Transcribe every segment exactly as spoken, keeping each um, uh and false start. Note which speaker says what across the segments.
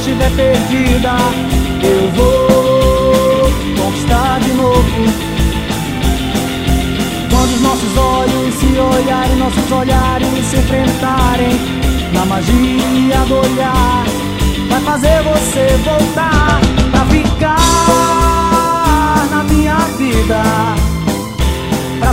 Speaker 1: estiver perdida, eu vou conquistar de novo. Quando os nossos olhos se olharem, nossos olhares se enfrentarem, na magia do olhar vai fazer você voltar pra ficar na minha vida, pra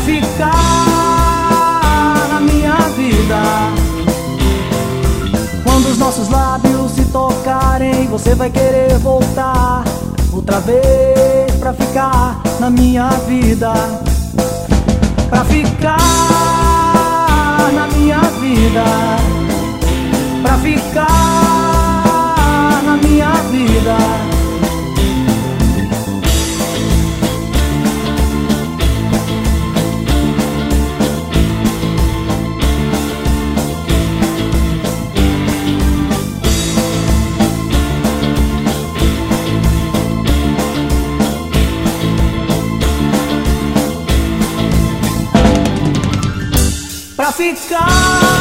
Speaker 1: ficar na minha vida. Quando os nossos lábios se tocarem, você vai querer voltar outra vez pra ficar na minha vida, pra ficar na minha vida, pra ficar na minha vida. Pra ficar